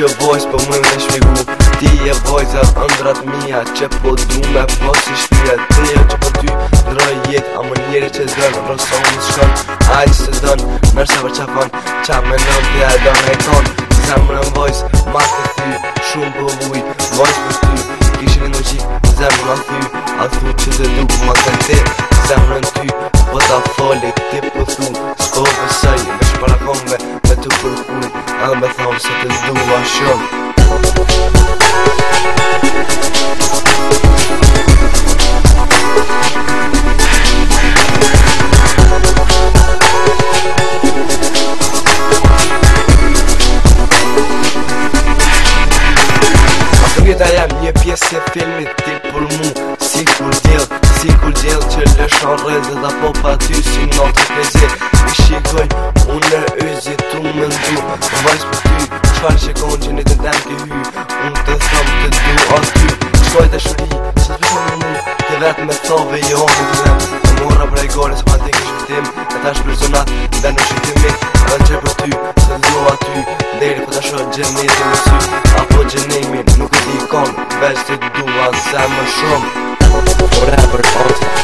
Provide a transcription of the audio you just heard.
që vojs për mu me shpigu. Ti e vojza ëndrat mija që po du me posi shpia. Ti e që po ty ndroj jet, a më njeri që dën rëson në shkon. Ajtë se dën, mërse për qafon, qa me nëm të e dën e kon. Zemrën vojs, ma të thy, shumë për vuj, vojs për ty. Kishin në qik, zemrën a thy, a thu që të du ma të ti. Zemrën ty, po ta foli, ti po thu, s'po besoj, me shparakon me të përkuj, edhe me thonë se të dua shumë. Jeta jam një pjesë e filmit ti për mu. Si kur gjell që lëshon rrezet apo pa ty si notë plezi. I shikoj unë e yzi tu më ndu. Vajs për ty, qfar që konë që një të dem ki hy. Unë të thëm të du aty. Shkoj të shuri, së të përshon në mu. Të vetë me thove jo në të dem. Të mora për e gore se pa të kështë shtim. E ta shpersonat dhe në shqytimit. Edhe që për ty, se të du aty. Deri për të shoh gjenetin në sy. Apo gjenemin nuk e di kon, veç të dua se më shumë. Forever,